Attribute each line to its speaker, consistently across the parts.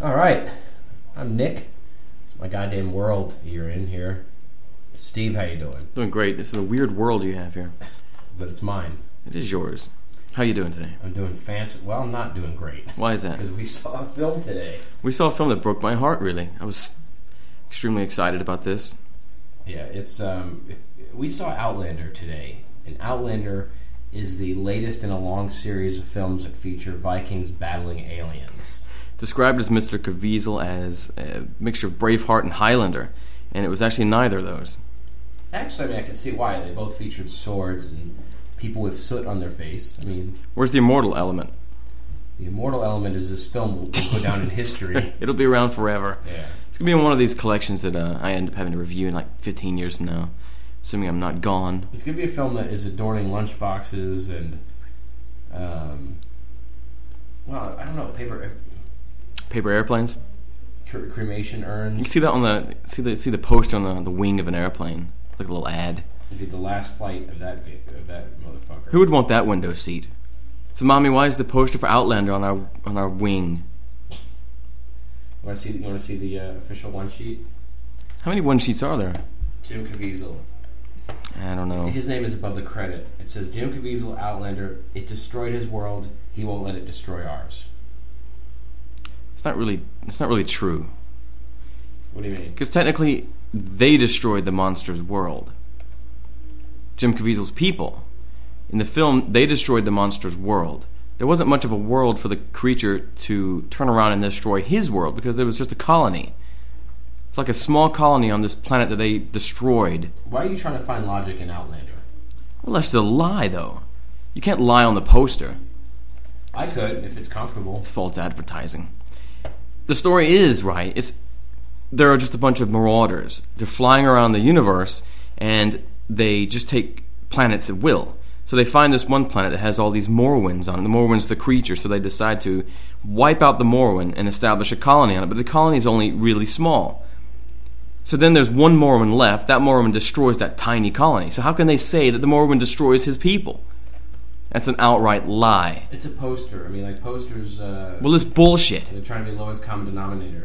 Speaker 1: All right. I'm Nick. It's my goddamn world you're in here. Steve, how you doing?
Speaker 2: Doing great. This is a weird world you have here.
Speaker 1: But it's mine.
Speaker 2: It is yours. How you doing today?
Speaker 1: I'm doing fancy. Well, I'm not doing great.
Speaker 2: Why is that?
Speaker 1: Because we saw a film today.
Speaker 2: We saw a film that broke my heart, really. I was extremely excited about this.
Speaker 1: Yeah, it's we saw Outlander today. And Outlander is the latest in a long series of films that feature Vikings battling aliens.
Speaker 2: Described as Mr. Caviezel as a mixture of Braveheart and Highlander, and it was actually neither of those.
Speaker 1: Actually, I mean, I can see why. They both featured swords and people with soot on their face. I mean,
Speaker 2: where's the immortal element?
Speaker 1: The immortal element is this film will go down in history.
Speaker 2: It'll be around forever.
Speaker 1: Yeah.
Speaker 2: It's going to be in one of these collections that I end up having to review in like 15 years from now, assuming I'm not gone.
Speaker 1: It's going to be a film that is adorning lunchboxes and, well, I don't know,
Speaker 2: Paper airplanes?
Speaker 1: Cremation urns.
Speaker 2: You can see that on the poster on the wing of an airplane, like a little ad.
Speaker 1: You did the last flight of that motherfucker.
Speaker 2: Who would want that window seat? So, mommy, why is the poster for Outlander on our wing?
Speaker 1: You want to see the official one sheet?
Speaker 2: How many one sheets are there?
Speaker 1: Jim Caviezel.
Speaker 2: I don't know.
Speaker 1: His name is above the credit. It says Jim Caviezel, Outlander. It destroyed his world. He won't let it destroy ours.
Speaker 2: It's not really true.
Speaker 1: What do you mean?
Speaker 2: Because technically, they destroyed the monster's world. Jim Caviezel's people. In the film, they destroyed the monster's world. There wasn't much of a world for the creature to turn around and destroy his world because it was just a colony. It's like a small colony on this planet that they destroyed.
Speaker 1: Why are you trying to find logic in Outlander?
Speaker 2: Well, that's a lie, though. You can't lie on the poster.
Speaker 1: I could, if it's comfortable.
Speaker 2: It's false advertising. The story is right. There are just a bunch of marauders. They're flying around the universe, and they just take planets at will. So they find this one planet that has all these Morrowinds on it. The Morrowind's the creature, so they decide to wipe out the Morrowind and establish a colony on it. But the colony is only really small. So then there's one Morrowind left. That Morrowind destroys that tiny colony. So how can they say that the Morrowind destroys his people? That's an outright lie.
Speaker 1: It's a poster. I mean, like posters...
Speaker 2: well, it's bullshit.
Speaker 1: They're trying to be lowest common denominator.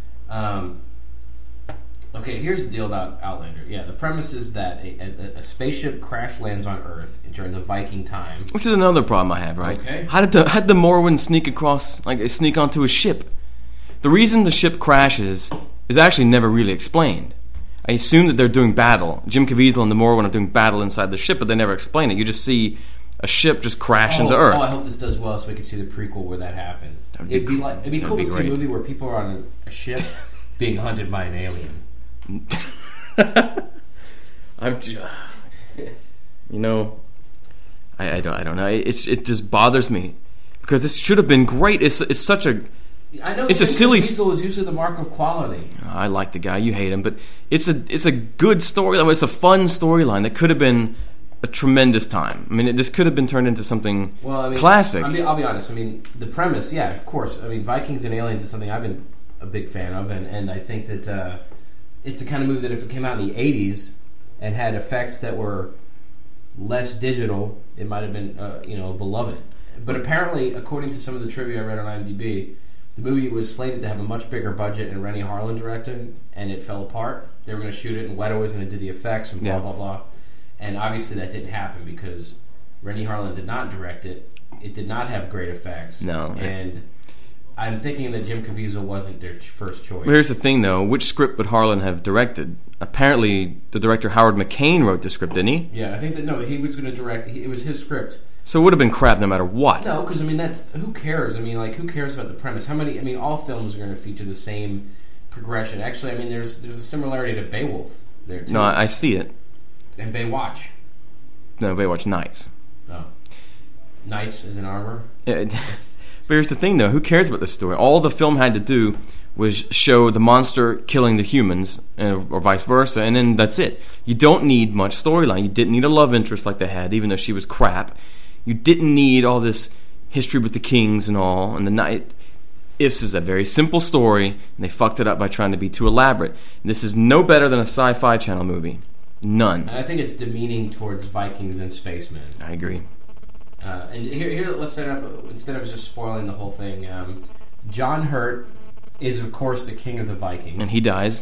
Speaker 1: Okay, here's the deal about Outlander. Yeah, the premise is that a spaceship crash lands on Earth during the Viking time.
Speaker 2: Which is another problem I have, right?
Speaker 1: Okay.
Speaker 2: How did the Morrowind sneak onto a ship? The reason the ship crashes is actually never really explained. I assume that they're doing battle. Jim Caviezel and the Morrowind are doing battle inside the ship, but they never explain it. You just see a ship just crash into Earth.
Speaker 1: Oh, I hope this does well so we can see the prequel where that happens. It'd be cool to see a movie where people are on a ship being hunted by an alien.
Speaker 2: I don't know. It just bothers me because this should have been great. It's such a...
Speaker 1: I know
Speaker 2: it's a silly...
Speaker 1: Caviezel is usually the mark of quality.
Speaker 2: I like the guy. You hate him, but it's a good storyline. It's a fun storyline that could have been a tremendous time. I mean, this could have been turned into something classic.
Speaker 1: I'll be honest. I mean, the premise, yeah, of course. I mean, Vikings and aliens is something I've been a big fan of, and I think that it's the kind of movie that if it came out in the 80s and had effects that were less digital, it might have been beloved. But apparently, according to some of the trivia I read on IMDb, the movie was slated to have a much bigger budget, and Rennie Harlin directed, and it fell apart. They were going to shoot it, and Leto was going to do the effects, and blah, blah, blah. And obviously that didn't happen because Rennie Harlin did not direct it. It did not have great effects.
Speaker 2: No.
Speaker 1: And I'm thinking that Jim Caviezel wasn't their first choice.
Speaker 2: Well, here's the thing, though. Which script would Harlan have directed? Apparently, the director Howard McCain wrote the script, didn't he?
Speaker 1: Yeah, I think that, no, he was going to direct. It was his script.
Speaker 2: So it would have been crap no matter what.
Speaker 1: No, because, I mean, who cares? I mean, like, who cares about the premise? All films are going to feature the same progression. Actually, I mean, there's a similarity to Beowulf there, too.
Speaker 2: No, I see it.
Speaker 1: And Baywatch.
Speaker 2: No, Baywatch Knights.
Speaker 1: Oh. Knights as in armor?
Speaker 2: Yeah, but here's the thing, though. Who cares about the story? All the film had to do was show the monster killing the humans, or vice versa, and then that's it. You don't need much storyline. You didn't need a love interest like they had, even though she was crap. You didn't need all this history with the kings and all, and the night. This is a very simple story, and they fucked it up by trying to be too elaborate. And this is no better than a Sci-Fi Channel movie. None.
Speaker 1: And I think it's demeaning towards Vikings and spacemen.
Speaker 2: I agree.
Speaker 1: And here, let's set it up. Instead of just spoiling the whole thing, John Hurt is, of course, the king of the Vikings.
Speaker 2: And he dies.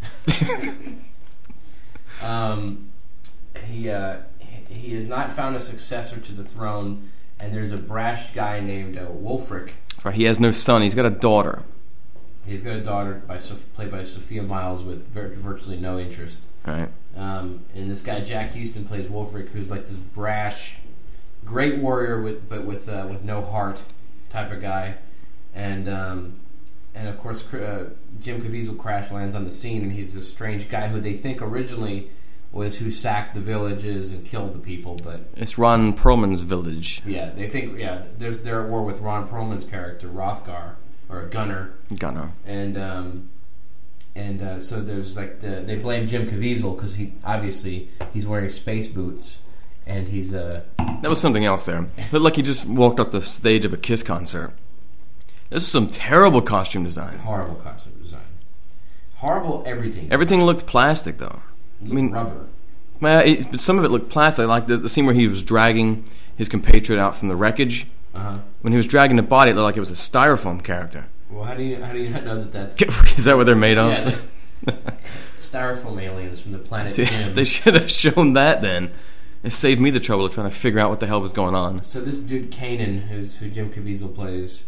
Speaker 1: He has not found a successor to the throne, and there's a brash guy named Wulfric.
Speaker 2: Right, he has no son. He's got a daughter.
Speaker 1: He's got a daughter played by Sophia Myles with virtually no interest.
Speaker 2: Right.
Speaker 1: And this guy Jack Houston plays Wulfric, who's like this brash, great warrior but with no heart type of guy, and of course Jim Caviezel crash lands on the scene, and he's this strange guy who they think originally was who sacked the villages and killed the people, but
Speaker 2: it's Ron Perlman's village.
Speaker 1: Yeah, they think they're at war with Ron Perlman's character Hrothgar, or Gunnar.
Speaker 2: Gunnar.
Speaker 1: And so there's like they blame Jim Caviezel because he's wearing space boots, and he's
Speaker 2: that was something else there. Looked like he just walked up the stage of a Kiss concert. This was some terrible costume design.
Speaker 1: Horrible costume design. Horrible everything.
Speaker 2: Everything looked plastic though.
Speaker 1: Rubber.
Speaker 2: Well, but some of it looked plastic, like the scene where he was dragging his compatriot out from the wreckage.
Speaker 1: Uh-huh.
Speaker 2: When he was dragging the body, it looked like it was a styrofoam character.
Speaker 1: Well, how do you not know that that's...
Speaker 2: Is that what they're made of?
Speaker 1: Yeah, styrofoam aliens from the planet Jim.
Speaker 2: They should have shown that then. It saved me the trouble of trying to figure out what the hell was going on.
Speaker 1: So this dude Kanan, who Jim Caviezel plays,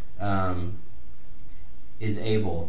Speaker 1: is Abel.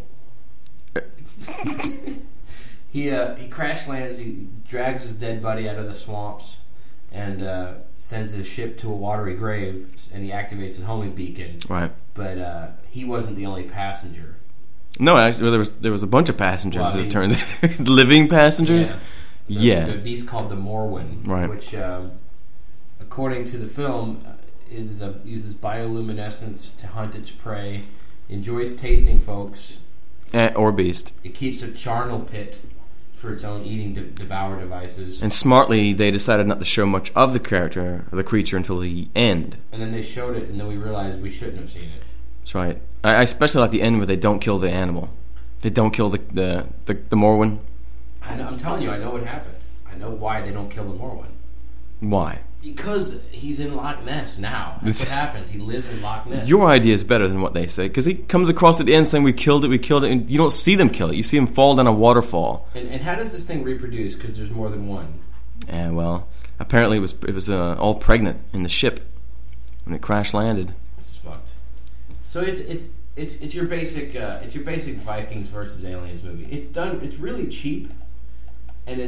Speaker 1: He crash lands. He drags his dead buddy out of the swamps and sends his ship to a watery grave. And he activates a homing beacon.
Speaker 2: Right.
Speaker 1: But he wasn't the only passenger.
Speaker 2: No, actually, there was a bunch of passengers. Well, it turns living passengers.
Speaker 1: Yeah. The beast called the Morwen,
Speaker 2: right.
Speaker 1: Which, according to the film, uses bioluminescence to hunt its prey. Enjoys tasting folks.
Speaker 2: Or beast.
Speaker 1: It keeps a charnel pit for its own eating devour devices.
Speaker 2: And smartly, they decided not to show much of the character or the creature until the end.
Speaker 1: And then they showed it, and then we realized we shouldn't have seen it.
Speaker 2: That's right. I especially like the end where they don't kill the animal. They don't kill the Morwen.
Speaker 1: I know, I'm telling you, I know what happened. I know why they don't kill the Morwen.
Speaker 2: Why?
Speaker 1: Because he's in Loch Ness now. That's what happens. He lives in Loch Ness.
Speaker 2: Your idea is better than what they say, because he comes across at the end saying, we killed it, and you don't see them kill it. You see him fall down a waterfall.
Speaker 1: And how does this thing reproduce? Because there's more than one.
Speaker 2: And well, apparently it was all pregnant in the ship when it crash landed.
Speaker 1: This is fucked. So it's your basic Vikings versus Aliens movie. It's done. It's really cheap, and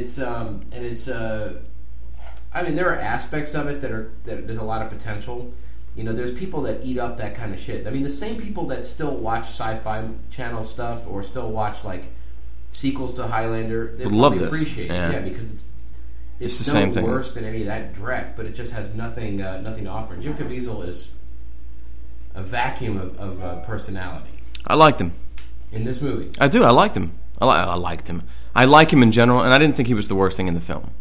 Speaker 1: I mean, there are aspects of it that there's a lot of potential. You know, there's people that eat up that kind of shit. I mean, the same people that still watch Sci-Fi Channel stuff or still watch like sequels to Highlander, they probably appreciate it. Yeah, because it's
Speaker 2: the same thing.
Speaker 1: Worse than any of that Drek, but it just has nothing to offer. Jim Caviezel is a vacuum of personality.
Speaker 2: I liked him
Speaker 1: in this movie.
Speaker 2: I do. I liked him. I liked him. I like him in general, and I didn't think he was the worst thing in the film.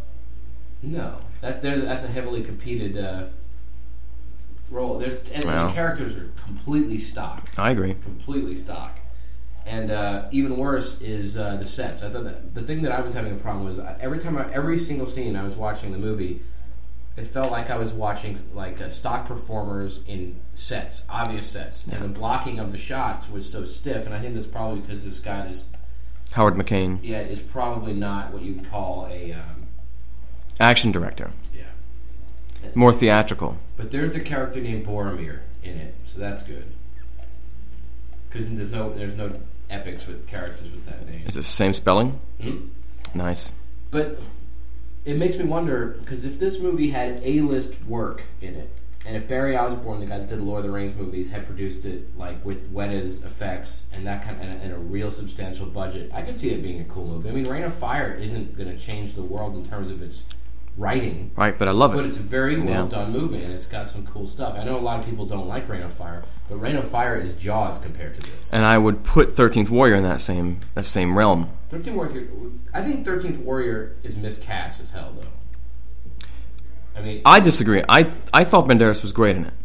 Speaker 1: No, that's a heavily competed role. The characters are completely stock.
Speaker 2: I agree.
Speaker 1: Completely stock. And even worse is the sets. I thought that the thing that I was having a problem was every single scene I was watching the movie, it felt like I was watching like stock performers in sets, obvious sets, and the blocking of the shots was so stiff. And I think that's probably because this guy,
Speaker 2: Howard McCain,
Speaker 1: is probably not what you'd call a
Speaker 2: action director.
Speaker 1: Yeah,
Speaker 2: more theatrical.
Speaker 1: But there's a character named Boromir in it, so that's good. Because there's no epics with characters with that name.
Speaker 2: Is it the same spelling?
Speaker 1: Mm-hmm.
Speaker 2: Nice.
Speaker 1: But it makes me wonder, because if this movie had A-list work in it, and if Barry Osborne, the guy that did the Lord of the Rings movies, had produced it like with Weta's effects and that kind of, and a real substantial budget, I could see it being a cool movie. I mean, Reign of Fire isn't going to change the world in terms of its writing,
Speaker 2: right? But I love it.
Speaker 1: But it's a very well done movie, and it's got some cool stuff. I know a lot of people don't like Reign of Fire, but Reign of Fire is Jaws compared to this.
Speaker 2: And I would put 13th Warrior in that same realm.
Speaker 1: 13th Warrior, I think 13th Warrior is miscast as hell, though. I mean,
Speaker 2: I disagree. I thought Banderas was great in it.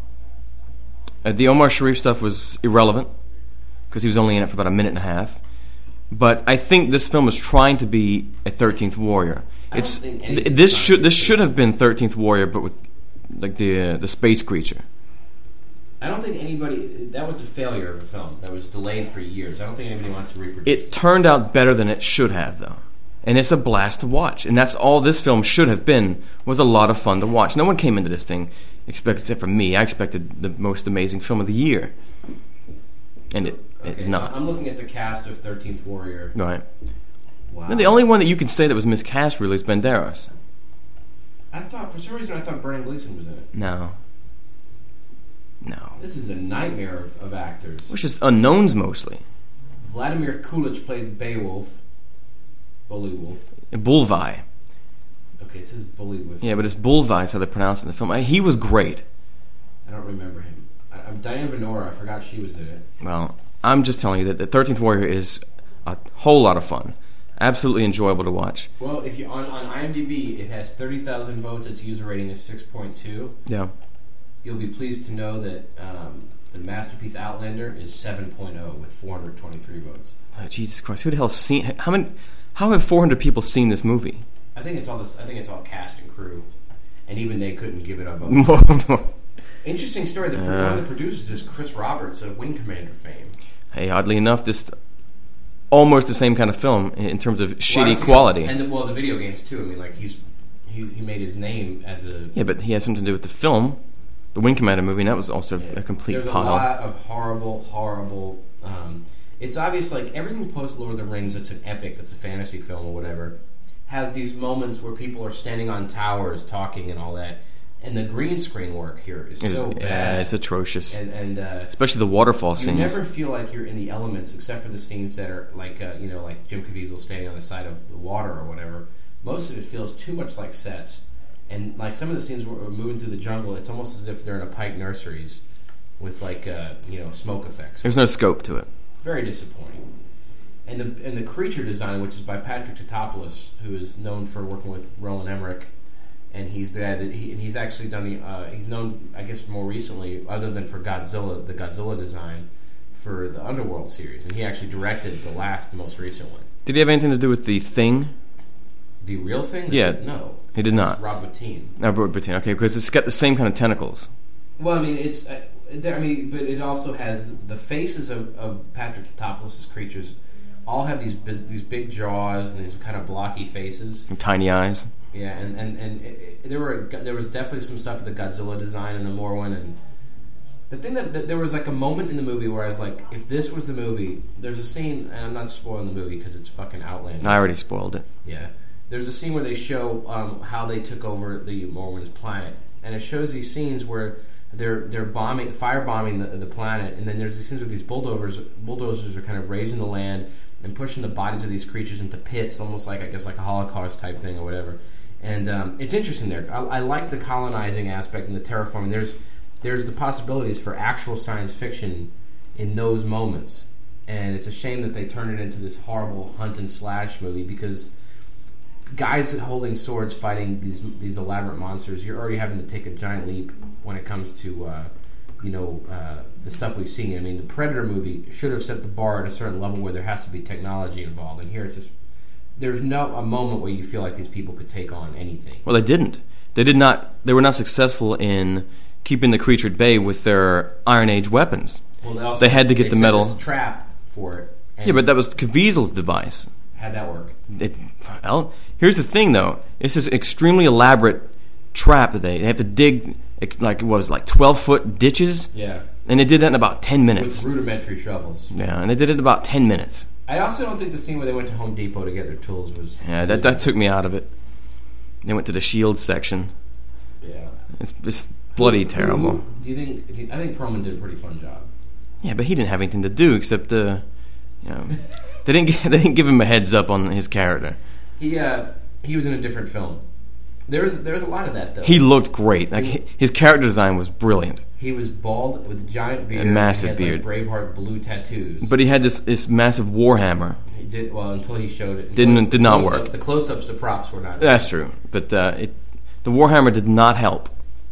Speaker 2: The Omar Sharif stuff was irrelevant because he was only in it for about a minute and a half. But I think this film is trying to be a 13th Warrior. This should have been 13th Warrior, but with like the space creature.
Speaker 1: I don't think anybody... That was a failure of a film that was delayed for years. I don't think anybody wants to reproduce
Speaker 2: It turned out better than it should have, though. And it's a blast to watch. And that's all this film should have been, was a lot of fun to watch. No one came into this thing, except for me. I expected the most amazing film of the year. And it's not.
Speaker 1: So I'm looking at the cast of 13th Warrior.
Speaker 2: Right.
Speaker 1: Wow.
Speaker 2: And the only one that you can say that was miscast, really, is Banderas.
Speaker 1: For some reason, I thought Brendan Gleeson was in it.
Speaker 2: No.
Speaker 1: This is a nightmare of actors.
Speaker 2: Which is unknowns, mostly.
Speaker 1: Vladimir Kulich played Beowulf. Bullywolf.
Speaker 2: Bulvi.
Speaker 1: Okay, it says Bullywolf.
Speaker 2: Yeah, but it's Bulvi is how they pronounce it in the film. He was great.
Speaker 1: I don't remember him. Diane Venora, I forgot she was in it.
Speaker 2: Well, I'm just telling you that the 13th Warrior is a whole lot of fun. Absolutely enjoyable to watch.
Speaker 1: Well, if you on IMDb, it has 30,000 votes. Its user rating is 6.2.
Speaker 2: Yeah.
Speaker 1: You'll be pleased to know that the masterpiece Outlander is 7.0 with 423 votes.
Speaker 2: Oh, Jesus Christ! Who the hell's seen? How have 400 people seen this movie?
Speaker 1: I think it's all cast and crew, and even they couldn't give it up. Interesting story. One of the producers is Chris Roberts of Wing Commander fame.
Speaker 2: Hey, oddly enough, this almost the same kind of film in terms of shitty quality.
Speaker 1: And the video games too. I mean, like he made his name as a...
Speaker 2: Yeah, but he has something to do with the film, the Wing Commander movie, and that was also a complete
Speaker 1: There's
Speaker 2: pile.
Speaker 1: There's a lot of horrible... it's obvious, like, everything post Lord of the Rings that's an epic, that's a fantasy film or whatever, has these moments where people are standing on towers talking and all that. And the green screen work here is so bad.
Speaker 2: Yeah, it's atrocious.
Speaker 1: And
Speaker 2: especially the waterfall scenes.
Speaker 1: You never feel like you're in the elements, except for the scenes that are like, like Jim Caviezel standing on the side of the water or whatever. Most of it feels too much like sets. And like some of the scenes where we're moving through the jungle, it's almost as if they're in a Pike Nurseries with like smoke effects.
Speaker 2: There's no scope to it.
Speaker 1: Very disappointing. And the creature design, which is by Patrick Tatopoulos, who is known for working with Roland Emmerich. And he's the guy that he's actually done he's known, I guess, more recently, other than for Godzilla, the Godzilla design for the Underworld series, and he actually directed the most recent one.
Speaker 2: Did he have anything to do with The Thing?
Speaker 1: The Real Thing?
Speaker 2: Yeah,
Speaker 1: no,
Speaker 2: he did not.
Speaker 1: Rob Bottin.
Speaker 2: Rob Bottin. Okay, because it's got the same kind of tentacles.
Speaker 1: Well, I mean, but it also has the faces of Patrick Tatopoulos' creatures. All have these big jaws and these kind of blocky faces
Speaker 2: and tiny eyes.
Speaker 1: Yeah, and there was definitely some stuff with the Godzilla design in the Morwen, and the thing that there was like a moment in the movie where I was like, if this was the movie, there's a scene, and I'm not spoiling the movie because it's fucking outlandish.
Speaker 2: I already spoiled it.
Speaker 1: Yeah, there's a scene where they show how they took over the Morwen's planet, and it shows these scenes where they're firebombing the planet, and then there's these scenes where these bulldozers are kind of raising the land and pushing the bodies of these creatures into pits, almost like, I guess, like a Holocaust type thing or whatever. And it's interesting there. I like the colonizing aspect and the terraforming. There's the possibilities for actual science fiction in those moments. And it's a shame that they turned it into this horrible hunt and slash movie, because guys holding swords fighting these elaborate monsters, you're already having to take a giant leap when it comes to the stuff we've seen. I mean, the Predator movie should have set the bar at a certain level where there has to be technology involved, and here it's just there's a moment where you feel like these people could take on anything.
Speaker 2: Well, they didn't. They did not. They were not successful in keeping the creature at bay with their Iron Age weapons.
Speaker 1: Well,
Speaker 2: they had to get the metal
Speaker 1: trap for it.
Speaker 2: Yeah, but that was Caviezel's device.
Speaker 1: How'd that work?
Speaker 2: Here's the thing, though. It's this extremely elaborate trap that they have to dig. Like, what was it, like 12-foot ditches?
Speaker 1: Yeah.
Speaker 2: And they did that in about 10 minutes.
Speaker 1: With rudimentary shovels.
Speaker 2: Yeah, and they did it in about 10 minutes.
Speaker 1: I also don't think the scene where they went to Home Depot to get their tools was...
Speaker 2: Yeah, that took me out of it. They went to the shield section.
Speaker 1: Yeah.
Speaker 2: It's bloody terrible.
Speaker 1: Do you think... I think Perlman did a pretty fun job.
Speaker 2: Yeah, but he didn't have anything to do except they didn't give him a heads up on his character.
Speaker 1: He was in a different film. There was a lot of that, though.
Speaker 2: He looked great. His character design was brilliant.
Speaker 1: He was bald with a giant beard.
Speaker 2: A massive
Speaker 1: he had,
Speaker 2: beard.
Speaker 1: Like, Braveheart blue tattoos.
Speaker 2: But he had this massive warhammer.
Speaker 1: He did well until he showed it.
Speaker 2: Did not work.
Speaker 1: The close-ups, the props were not.
Speaker 2: That's true, but the warhammer did not help.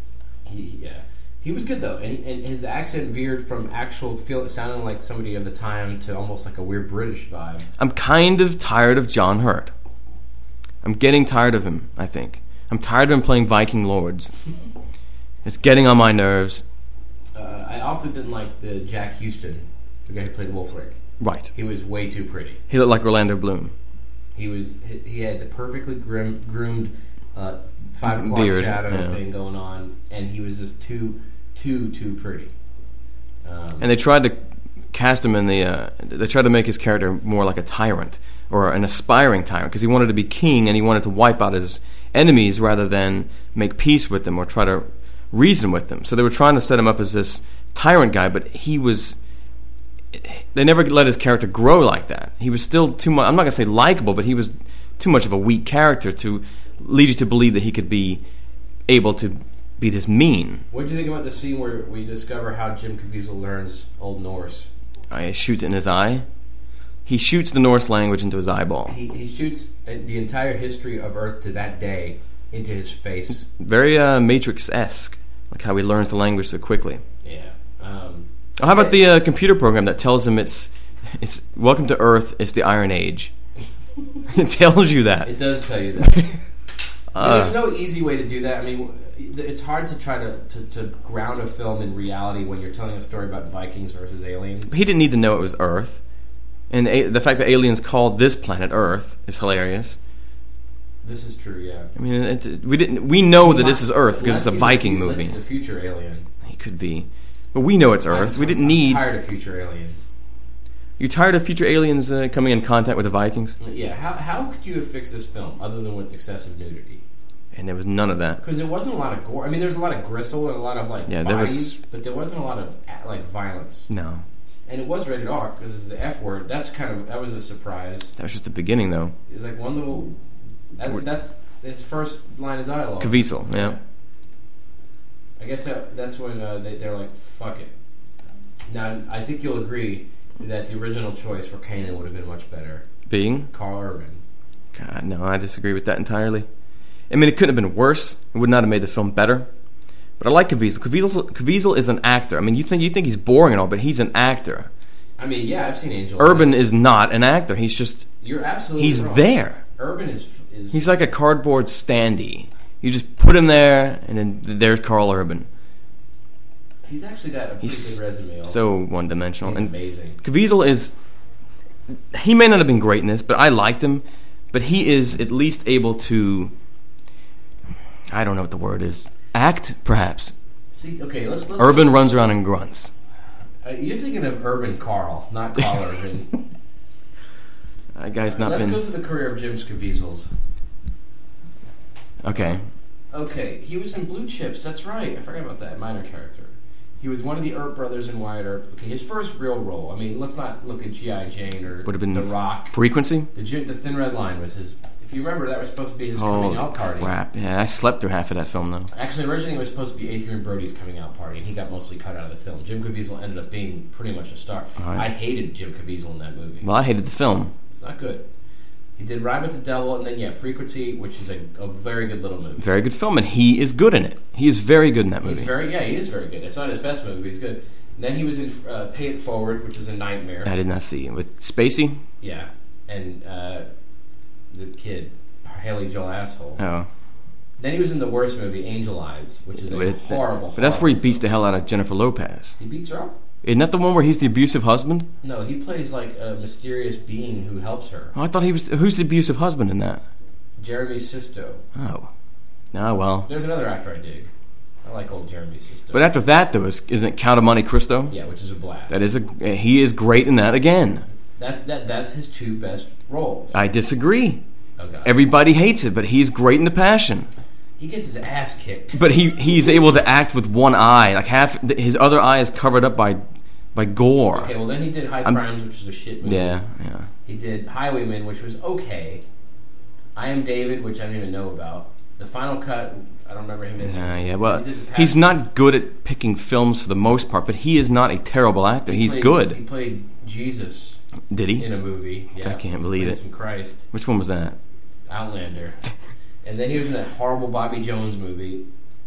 Speaker 1: He was good though, and his accent veered from sounding like somebody of the time to almost like a weird British vibe.
Speaker 2: I'm kind of tired of John Hurt. I'm getting tired of him, I think. I'm tired of him playing Viking lords. It's getting on my nerves.
Speaker 1: I also didn't like the Jack Houston, the guy who played Wolfric.
Speaker 2: Right.
Speaker 1: He was way too pretty.
Speaker 2: He looked like Orlando Bloom.
Speaker 1: He had the perfectly groomed 5 o'clock
Speaker 2: beard,
Speaker 1: shadow thing going on, and he was just too pretty.
Speaker 2: And they tried to cast him in the. They tried to make his character more like a tyrant or an aspiring tyrant because he wanted to be king and he wanted to wipe out his enemies rather than make peace with them or try to reason with them. So they were trying to set him up as this tyrant guy, but he was. They never let his character grow like that. He was still too much. I'm not going to say likable, but he was too much of a weak character to lead you to believe that he could be able to be this mean.
Speaker 1: What do you think about the scene where we discover how Jim Caviezel learns Old Norse?
Speaker 2: He shoots it in his eye. He shoots the Norse language into his eyeball.
Speaker 1: He shoots the entire history of Earth to that day into his face.
Speaker 2: Very Matrix-esque, like how he learns the language so quickly.
Speaker 1: Yeah.
Speaker 2: How about the computer program that tells him it's welcome to Earth, it's the Iron Age? It tells you that.
Speaker 1: It does tell you that. There's no easy way to do that. I mean, it's hard to try to ground a film in reality when you're telling a story about Vikings versus aliens.
Speaker 2: He didn't need to know it was Earth. And the fact that aliens called this planet Earth is hilarious.
Speaker 1: This is true, yeah.
Speaker 2: I mean, we know that this is Earth because it's a Viking movie.
Speaker 1: This is a future alien.
Speaker 2: He could be. But we know it's Earth. We didn't need...
Speaker 1: I'm tired of future aliens.
Speaker 2: You tired of future aliens coming in contact with the Vikings?
Speaker 1: Yeah. How could you have fixed this film other than with excessive nudity?
Speaker 2: And there was none of that.
Speaker 1: Because there wasn't a lot of gore. I mean, there was a lot of gristle and a lot of bodies, but there wasn't a lot of violence.
Speaker 2: No.
Speaker 1: And it was rated R because it's the F word. That was a surprise.
Speaker 2: That was just the beginning, though.
Speaker 1: It was like one little. That's its first line of dialogue.
Speaker 2: Caviezel, yeah.
Speaker 1: I guess that's when they're like, fuck it. Now, I think you'll agree that the original choice for Kanan would have been much better.
Speaker 2: Being?
Speaker 1: Karl Urban.
Speaker 2: God, no, I disagree with that entirely. I mean, it couldn't have been worse. It would not have made the film better. But I like Caviezel. Caviezel is an actor. I mean, you think he's boring and all, but he's an actor.
Speaker 1: I mean, yeah, I've seen Angel
Speaker 2: Urban is not an actor. He's just...
Speaker 1: You're absolutely
Speaker 2: He's
Speaker 1: wrong.
Speaker 2: there.
Speaker 1: Urban is...
Speaker 2: He's like a cardboard standee. You just put him there, and then there's Karl Urban.
Speaker 1: He's actually got a pretty good resume. Also.
Speaker 2: So one-dimensional.
Speaker 1: He's amazing.
Speaker 2: Caviezel is... He may not have been great in this, but I liked him. But he is at least able to... I don't know what the word is. Act, perhaps.
Speaker 1: See, okay, let's
Speaker 2: Urban runs around and grunts.
Speaker 1: You're thinking of Urban Karl, not Karl Urban.
Speaker 2: That guy's not
Speaker 1: Let's
Speaker 2: been...
Speaker 1: go through the career of Jim Caviezel's.
Speaker 2: Okay.
Speaker 1: Okay, he was in Blue Chips. That's right. I forgot about that minor character. He was one of the Earp brothers in Wyatt Earp. Okay, his first real role. I mean, let's not look at G.I. Jane or
Speaker 2: Would have been
Speaker 1: The Rock.
Speaker 2: Frequency?
Speaker 1: The Thin Red Line was his. If you remember, that was supposed to be his coming out party.
Speaker 2: Crap. Yeah, I slept through half of that film, though.
Speaker 1: Actually, originally it was supposed to be Adrian Brody's coming out party, and he got mostly cut out of the film. Jim Caviezel ended up being pretty much a star.
Speaker 2: Right.
Speaker 1: I hated Jim Caviezel in that movie.
Speaker 2: Well, I hated the film.
Speaker 1: It's not good. He did Ride with the Devil, and then, Frequency, which is a very good little movie.
Speaker 2: Very good film, and he is good in it. He is very good in that movie.
Speaker 1: He is very good. It's not his best movie, but he's good. And then he was in Pay It Forward, which is a nightmare.
Speaker 2: I did not see it. With Spacey?
Speaker 1: Yeah. And the kid, Haley Joel Asshole.
Speaker 2: Oh.
Speaker 1: Then he was in the worst movie, Angel Eyes, which is a horrible.
Speaker 2: But that's where he beats the hell out of Jennifer Lopez.
Speaker 1: He beats her up?
Speaker 2: Isn't that the one where he's the abusive husband?
Speaker 1: No, he plays like a mysterious being who helps her.
Speaker 2: Oh, I thought he was... Who's the abusive husband in that?
Speaker 1: Jeremy Sisto.
Speaker 2: Oh. Ah, well.
Speaker 1: There's another actor I dig. I like old Jeremy Sisto.
Speaker 2: But after that, though, isn't it Count of Monte Cristo?
Speaker 1: Yeah, which is a blast.
Speaker 2: He is great in that again.
Speaker 1: That's his two best roles.
Speaker 2: I disagree.
Speaker 1: Okay.
Speaker 2: Everybody hates it, but he's great in The Passion.
Speaker 1: He gets his ass kicked.
Speaker 2: But he's able to act with one eye. Like his other eye is covered up by gore.
Speaker 1: Okay, well then he did High Crimes, which is a shit movie.
Speaker 2: Yeah.
Speaker 1: He did Highwaymen, which was okay. I Am David, which I don't even know about. The Final Cut, I don't remember him in.
Speaker 2: Yeah. Well, he's not good at picking films for the most part, but he is not a terrible actor. He's good.
Speaker 1: He played Jesus.
Speaker 2: Did he?
Speaker 1: In a movie. Yeah.
Speaker 2: I can't believe it.
Speaker 1: Some Christ.
Speaker 2: Which one was that?
Speaker 1: Outlander. And then he was in that horrible Bobby Jones movie.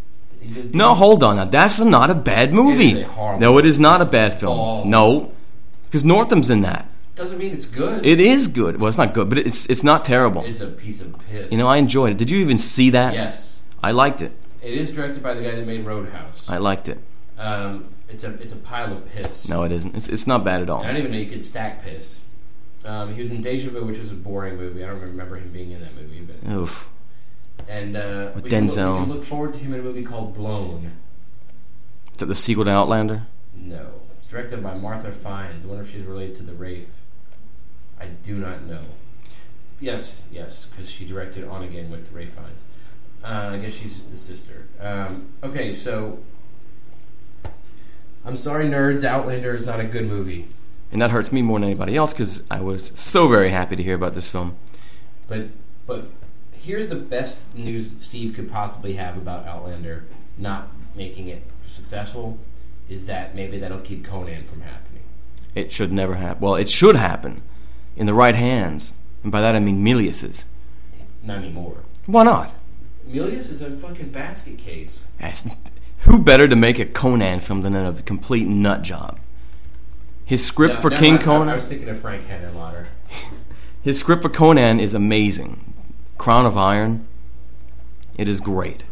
Speaker 2: No, hold on. Now, that's not a bad movie.
Speaker 1: It is a horrible
Speaker 2: no, it is not a bad film.
Speaker 1: Balls.
Speaker 2: No. Because Northam's in that.
Speaker 1: Doesn't mean it's good.
Speaker 2: It is good. Well, it's not good, but it's not terrible.
Speaker 1: It's a piece of piss.
Speaker 2: You know, I enjoyed it. Did you even see that?
Speaker 1: Yes.
Speaker 2: I liked it.
Speaker 1: It is directed by the guy that made Roadhouse.
Speaker 2: I liked it.
Speaker 1: It's a pile of piss.
Speaker 2: No, it isn't. It's not bad at all.
Speaker 1: I don't even know you could stack piss. He was in Deja Vu, which was a boring movie. I don't remember him being in that movie. But
Speaker 2: Oof.
Speaker 1: And
Speaker 2: With
Speaker 1: we
Speaker 2: Denzel.
Speaker 1: can look forward to him in a movie called Blown.
Speaker 2: Is that the sequel to Outlander?
Speaker 1: No. It's directed by Martha Fiennes. I wonder if she's related to the Wraith. I do not know. Yes, because she directed On Again with Ray Fiennes. I guess she's the sister. Okay, so... I'm sorry, nerds. Outlander is not a good movie.
Speaker 2: And that hurts me more than anybody else because I was so very happy to hear about this film.
Speaker 1: But here's the best news that Steve could possibly have about Outlander not making it successful, is that maybe that'll keep Conan from happening.
Speaker 2: It should never happen. Well, it should happen in the right hands. And by that I mean Milius's.
Speaker 1: Not anymore.
Speaker 2: Why not?
Speaker 1: Milius is a fucking basket case.
Speaker 2: Who better to make a Conan film than a complete nut job? His script for King Conan...
Speaker 1: I was thinking of Frank Henenlotter.
Speaker 2: His script for Conan is amazing. Crown of Iron. It is great.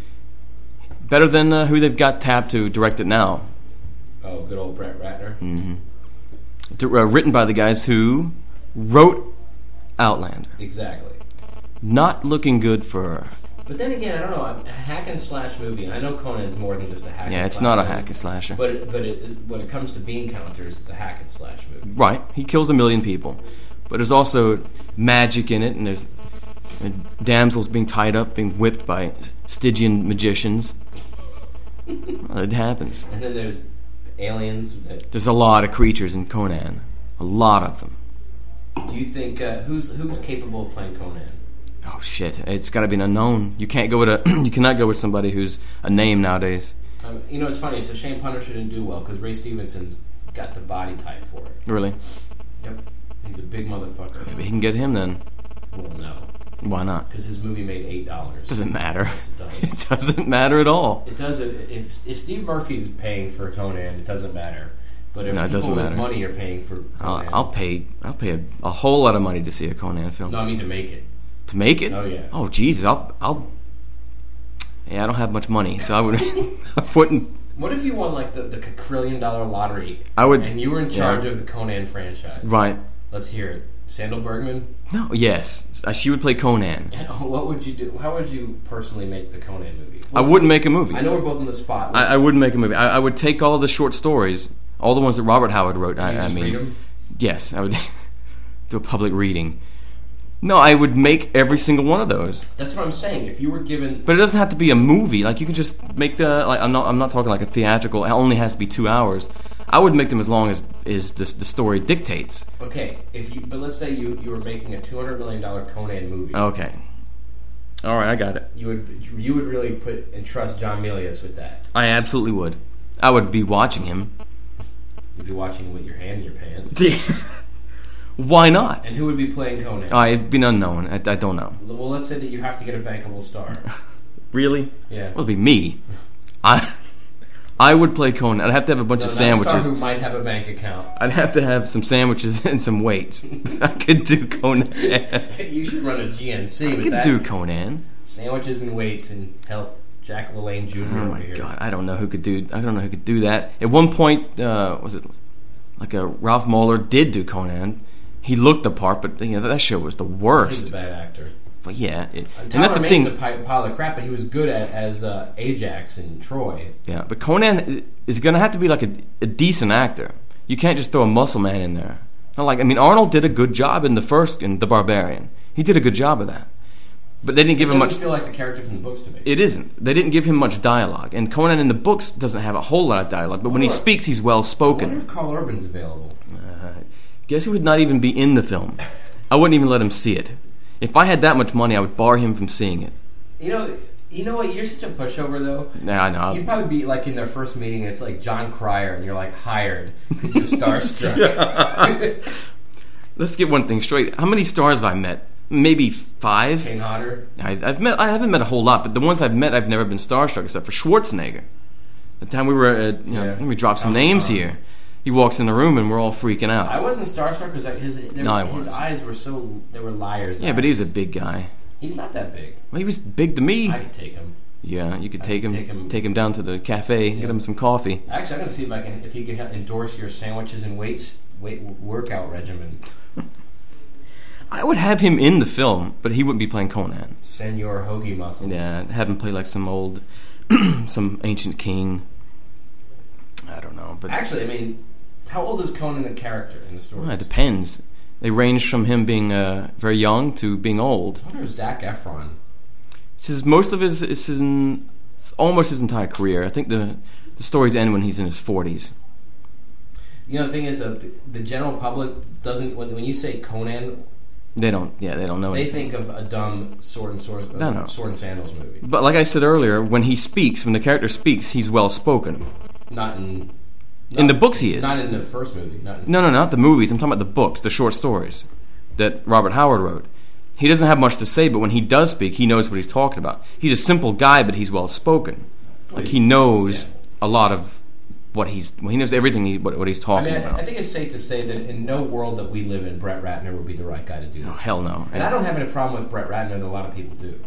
Speaker 2: Better than who they've got tapped to direct it now.
Speaker 1: Oh, good old Brett Ratner.
Speaker 2: Mm-hmm. Written by the guys who wrote Outlander.
Speaker 1: Exactly.
Speaker 2: Not looking good for...
Speaker 1: But then again, I don't know, a hack and slash movie, and I know Conan's more than just a hack and slash.
Speaker 2: Yeah, it's not a hack and slasher.
Speaker 1: But when it comes to bean counters, it's a hack and slash movie.
Speaker 2: Right. He kills 1 million people. But there's also magic in it, and there's damsels being tied up, being whipped by Stygian magicians. Well, it happens.
Speaker 1: And then there's aliens.
Speaker 2: There's a lot of creatures in Conan. A lot of them.
Speaker 1: Do you think who's capable of playing Conan?
Speaker 2: Oh shit! It's got to be an unknown. You can't go with you cannot go with somebody who's a name nowadays.
Speaker 1: It's funny. It's a shame Punisher didn't do well because Ray Stevenson's got the body type for it.
Speaker 2: Really?
Speaker 1: Yep. He's a big motherfucker.
Speaker 2: Maybe he can get him then.
Speaker 1: Well, no.
Speaker 2: Why not?
Speaker 1: Because his movie made $8.
Speaker 2: Doesn't matter.
Speaker 1: Yes, it does.
Speaker 2: It doesn't matter at all.
Speaker 1: It doesn't. If Steve Murphy's paying for Conan, it doesn't matter. But if people with money are paying for Conan,
Speaker 2: I'll pay a whole lot of money to see a Conan film.
Speaker 1: No, I mean to make it.
Speaker 2: To make it?
Speaker 1: Oh yeah.
Speaker 2: Oh Jesus! I'll. Yeah, I don't have much money, so I would. I wouldn't.
Speaker 1: What if you won like the $1 trillion lottery?
Speaker 2: I would.
Speaker 1: And you were in charge of the Conan franchise.
Speaker 2: Right.
Speaker 1: Let's hear it. Sandal Bergman?
Speaker 2: No. Yes, she would play Conan.
Speaker 1: What would you do? How would you personally make the Conan movie?
Speaker 2: I wouldn't make a movie.
Speaker 1: I know we're both on the spot.
Speaker 2: I wouldn't make a movie. I would take all the short stories, all the ones that Robert Howard wrote. I mean,
Speaker 1: read them?
Speaker 2: Yes, I would do a public reading. No, I would make every single one of those.
Speaker 1: That's what I'm saying. If you were given,
Speaker 2: but it doesn't have to be a movie. Like you can just make I'm not talking like a theatrical. It only has to be 2 hours. I would make them as long as the story dictates.
Speaker 1: Okay, but let's say you were making a $200 million Conan movie.
Speaker 2: Okay. All right, I got it.
Speaker 1: You would really entrust John Milius with that.
Speaker 2: I absolutely would. I would be watching him.
Speaker 1: You'd be watching him with your hand in your pants.
Speaker 2: Why not?
Speaker 1: And who would be playing Conan?
Speaker 2: I've been unknown. I don't know.
Speaker 1: Well, let's say that you have to get a bankable star.
Speaker 2: Really?
Speaker 1: Yeah.
Speaker 2: Well, it'd be me. I would play Conan. I'd have to have a bunch of sandwiches.
Speaker 1: A star who might have a bank account.
Speaker 2: I'd have to have some sandwiches and some weights. I could do Conan.
Speaker 1: You should run a GNC
Speaker 2: with that. I could do Conan.
Speaker 1: Sandwiches and weights and health. Jack LaLanne Jr.
Speaker 2: Oh my god! I don't know who could do that. At one point, was it like Ralph Moeller did do Conan? He looked the part, but that show was the worst.
Speaker 1: He's a bad actor.
Speaker 2: But yeah,
Speaker 1: and that's the thing. A pile of crap, but he was good as Ajax in Troy.
Speaker 2: Yeah, but Conan is going to have to be like a decent actor. You can't just throw a muscle man in there. Arnold did a good job in The Barbarian. He did a good job of that. But they didn't give him much.
Speaker 1: It doesn't feel like the character from the books to me.
Speaker 2: It isn't. They didn't give him much dialogue, and Conan in the books doesn't have a whole lot of dialogue. But when he speaks, he's well spoken.
Speaker 1: I wonder if Carl Urban's available.
Speaker 2: Guess he would not even be in the film. I wouldn't even let him see it. If I had that much money, I would bar him from seeing it.
Speaker 1: You know what? You're such a pushover, though.
Speaker 2: Yeah, I know.
Speaker 1: You'd probably be like in their first meeting, and it's like John Cryer, and you're like hired because you're starstruck.
Speaker 2: Let's get one thing straight. How many stars have I met? Maybe 5.
Speaker 1: Kane Hodder.
Speaker 2: I haven't met a whole lot, but the ones I've met, I've never been starstruck except for Schwarzenegger. The time we were, let me drop some names here. He walks in the room and we're all freaking out.
Speaker 1: I wasn't starstruck because his eyes were they were liars.
Speaker 2: Yeah, but he's a big guy.
Speaker 1: He's not that big.
Speaker 2: Well, he was big to me.
Speaker 1: I could take him.
Speaker 2: Yeah, you could take him down to the cafe, get him some coffee.
Speaker 1: Actually, I'm going to see if he can endorse your sandwiches and weight workout regimen.
Speaker 2: I would have him in the film, but he wouldn't be playing Conan.
Speaker 1: Senor Hoagie Muscles.
Speaker 2: Yeah, have him play like some old, some ancient king. I don't know, but
Speaker 1: actually, I mean, how old is Conan the character in the story?
Speaker 2: Well, it depends. They range from him being very young to being old.
Speaker 1: I wonder if Zac Efron.
Speaker 2: Most of it's almost his entire career. I think the stories end when he's in his 40s.
Speaker 1: You know, the thing is, the general public doesn't. When you say Conan,
Speaker 2: they don't know.
Speaker 1: They think of a dumb sword and sandals movie.
Speaker 2: But like I said earlier, when the character speaks, he's well spoken.
Speaker 1: Not in
Speaker 2: the books, he is.
Speaker 1: Not in the first movie.
Speaker 2: No, not the movies. I'm talking about the books, the short stories that Robert Howard wrote. He doesn't have much to say, but when he does speak, he knows what he's talking about. He's a simple guy, but he's well spoken. Like he knows a lot of he knows everything what he's talking about.
Speaker 1: I think it's safe to say that in no world that we live in, Brett Ratner would be the right guy to do this.
Speaker 2: Oh, hell no.
Speaker 1: And I don't have any problem with Brett Ratner that a lot of people do.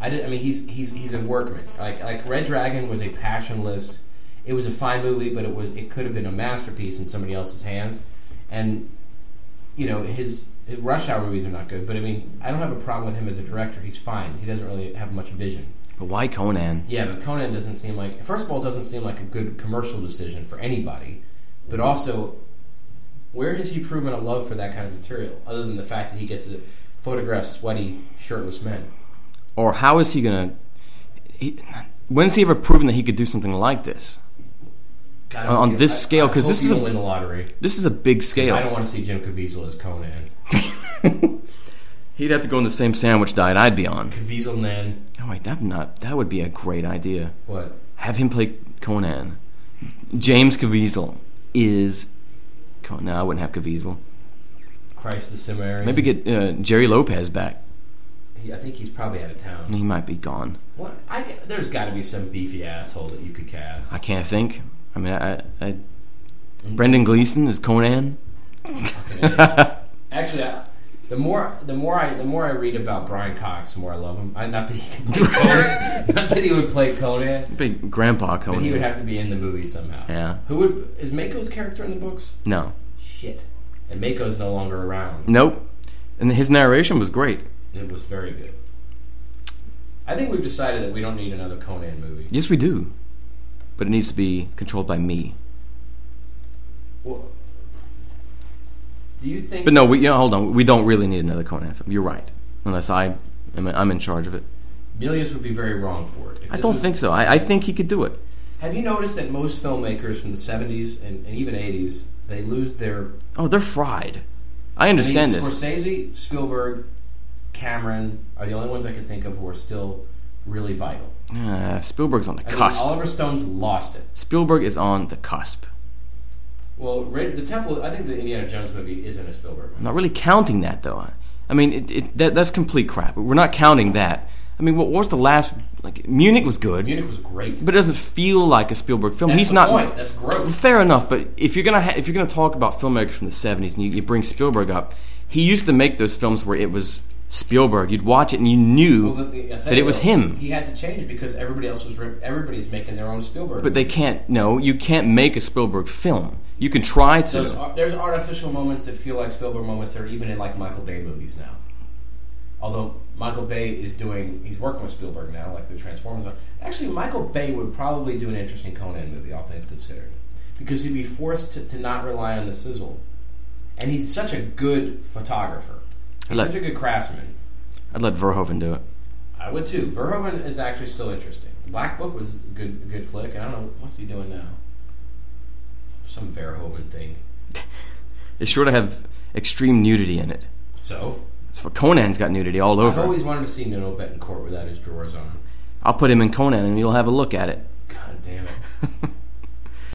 Speaker 1: He's a workman. Like Red Dragon was a passionless. It was a fine movie, but it could have been a masterpiece in somebody else's hands. And you know, his Rush Hour movies are not good, but I mean, I don't have a problem with him as a director. He's fine. He doesn't really have much vision.
Speaker 2: But why Conan?
Speaker 1: Yeah, but Conan doesn't seem like... First of all, it doesn't seem like a good commercial decision for anybody. But also, where has he proven a love for that kind of material, other than the fact that he gets to photograph sweaty, shirtless men?
Speaker 2: Or how is he going to... When's he ever proven that he could do something like this?
Speaker 1: God,
Speaker 2: on this scale? Because this is
Speaker 1: win the lottery.
Speaker 2: This is a big scale.
Speaker 1: I don't want to see Jim Caviezel as Conan.
Speaker 2: He'd have to go on the same sandwich diet I'd be on.
Speaker 1: Caviezel Nan.
Speaker 2: Oh wait, that would be a great idea.
Speaker 1: What?
Speaker 2: Have him play Conan. James Caviezel is... No, I wouldn't have Caviezel.
Speaker 1: Christ the Cimmerian.
Speaker 2: Maybe get Jerry Lopez back.
Speaker 1: I think he's probably out of town.
Speaker 2: He might be gone.
Speaker 1: What? There's got to be some beefy asshole that you could cast.
Speaker 2: I can't think. I mean, Brendan Gleeson is Conan.
Speaker 1: Actually, the more I read about Brian Cox, the more I love him. Not that he can play Conan. Not that he would play Conan.
Speaker 2: Big Grandpa Conan.
Speaker 1: But he would have to be in the movie somehow.
Speaker 2: Yeah.
Speaker 1: Is Mako's character in the books?
Speaker 2: No.
Speaker 1: Shit. And Mako's no longer around.
Speaker 2: Nope. And his narration was great.
Speaker 1: It was very good. I think we've decided that we don't need another Conan movie.
Speaker 2: Yes, we do. But it needs to be controlled by me.
Speaker 1: Well, do you think...
Speaker 2: But no, hold on. We don't really need another Conan film. You're right. Unless I'm in charge of it.
Speaker 1: Milius would be very wrong for it.
Speaker 2: I don't think so. I think he could do it.
Speaker 1: Have you noticed that most filmmakers from the 70s and even 80s, they lose their...
Speaker 2: Oh, they're fried. I understand this.
Speaker 1: Scorsese, Spielberg, Cameron are the only ones I can think of who are still really vital.
Speaker 2: Spielberg's on the cusp.
Speaker 1: Oliver Stone's lost it.
Speaker 2: Spielberg is on the cusp.
Speaker 1: Well, the Temple, I think the Indiana Jones movie isn't a Spielberg movie.
Speaker 2: I'm not really counting that, though. I mean, that's complete crap. We're not counting that. I mean, what was the last... Munich was good.
Speaker 1: Munich was great.
Speaker 2: But it doesn't feel like a Spielberg film.
Speaker 1: That's the point. That's gross.
Speaker 2: Fair enough, but if you're gonna talk about filmmakers from the 70s and you bring Spielberg up, he used to make those films where it was Spielberg. You'd watch it and you knew that it was him.
Speaker 1: He had to change because everybody's making their own Spielberg.
Speaker 2: But you can't make a Spielberg film. You can try to.
Speaker 1: There's artificial moments that feel like Spielberg moments that are even in like Michael Bay movies now. Although Michael Bay he's working with Spielberg now, like the Transformers. Actually, Michael Bay would probably do an interesting Conan movie, all things considered, because he'd be forced to not rely on the sizzle. And he's such a good photographer. He's such a good craftsman.
Speaker 2: I'd let Verhoeven do it.
Speaker 1: I would too. Verhoeven is actually still interesting. Black Book was a good flick. I don't know what's he doing now. Some Verhoeven thing.
Speaker 2: It's sure to have extreme nudity in it.
Speaker 1: So?
Speaker 2: Conan's got nudity all over.
Speaker 1: I've always wanted to see Nuno Betancourt without his drawers on.
Speaker 2: I'll put him in Conan and you'll have a look at it.
Speaker 1: God damn it.